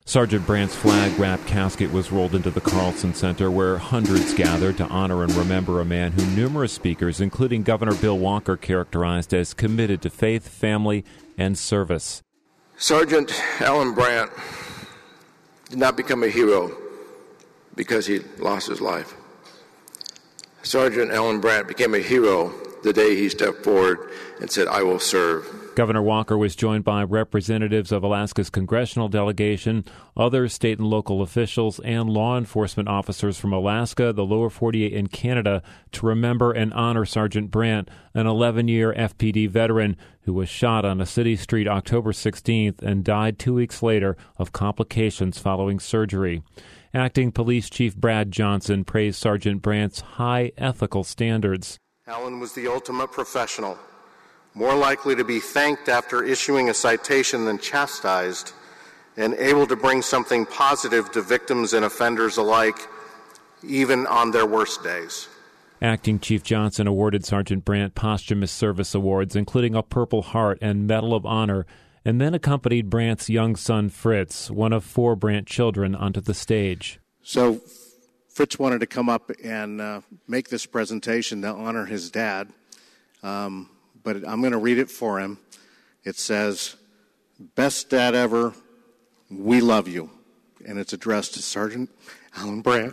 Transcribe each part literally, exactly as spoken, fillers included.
Sergeant Brandt's flag-wrapped casket was rolled into the Carlson Center, where hundreds gathered to honor and remember a man who numerous speakers, including Governor Bill Walker, characterized as committed to faith, family, and service. Sergeant Alan Brandt did not become a hero because he lost his life. Sergeant Alan Brandt became a hero the day he stepped forward and said, "I will serve." Governor Walker was joined by representatives of Alaska's congressional delegation, other state and local officials, and law enforcement officers from Alaska, the lower forty-eight, and Canada to remember and honor Sergeant Brandt, an eleven-year F P D veteran who was shot on a city street October sixteenth and died two weeks later of complications following surgery. Acting Police Chief Brad Johnson praised Sergeant Brandt's high ethical standards. Alan was the ultimate professional, more likely to be thanked after issuing a citation than chastised, and able to bring something positive to victims and offenders alike, even on their worst days. Acting Chief Johnson awarded Sergeant Brandt posthumous service awards, including a Purple Heart and Medal of Honor, and then accompanied Brandt's young son, Fritz, one of four Brandt children, onto the stage. So Fritz wanted to come up and uh, make this presentation to honor his dad, um, but I'm going to read it for him. It says, "Best dad ever, we love you," and it's addressed to Sergeant Alan Brandt.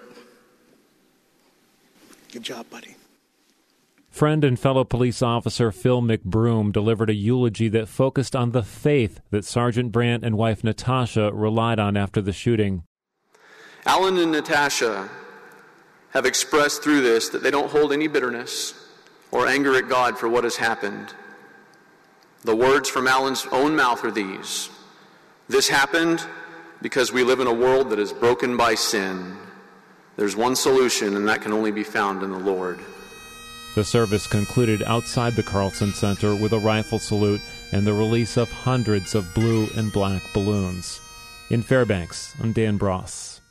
Good job, buddy. Friend and fellow police officer Phil McBroom delivered a eulogy that focused on the faith that Sergeant Brandt and wife Natasha relied on after the shooting. Alan and Natasha have expressed through this that they don't hold any bitterness or anger at God for what has happened. The words from Alan's own mouth are these: "This happened because we live in a world that is broken by sin. There's one solution, and that can only be found in the Lord." The service concluded outside the Carlson Center with a rifle salute and the release of hundreds of blue and black balloons. In Fairbanks, I'm Dan Bross.